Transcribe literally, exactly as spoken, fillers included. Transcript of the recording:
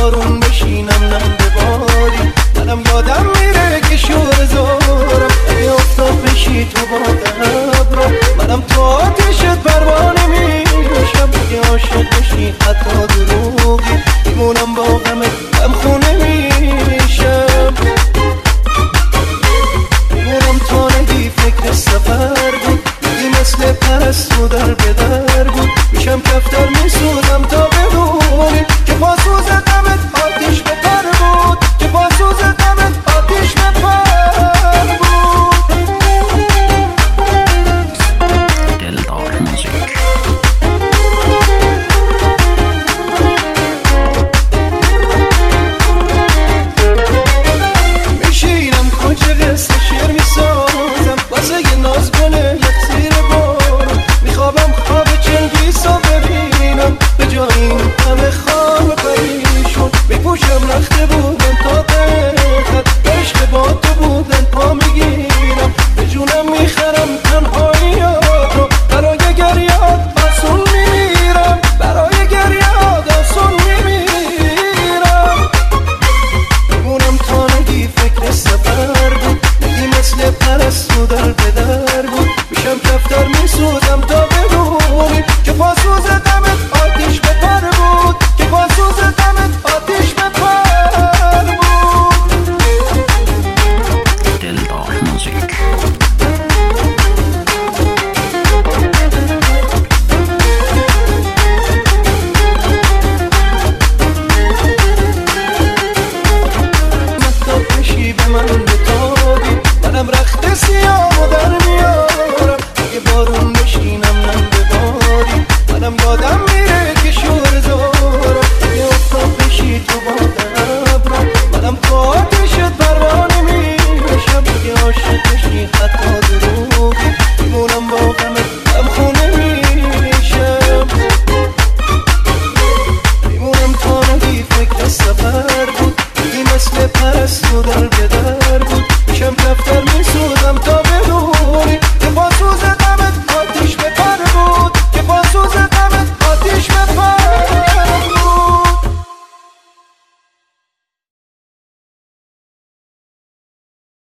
بارون بشینم نم به بادی. منم یادم میره که شور زارم اگه افتاد بشی تو با ابرا. منم تو آتشت پروانه میشم اگه عاشق بشی حتی دروغی. میمونم با غمت غم خونه میشم. میمونم تا نگی فکر سفر بود. میگی مثل پرستو در بدر بود. میشم کفتر میسودم تا بدونی که پاسوز غمت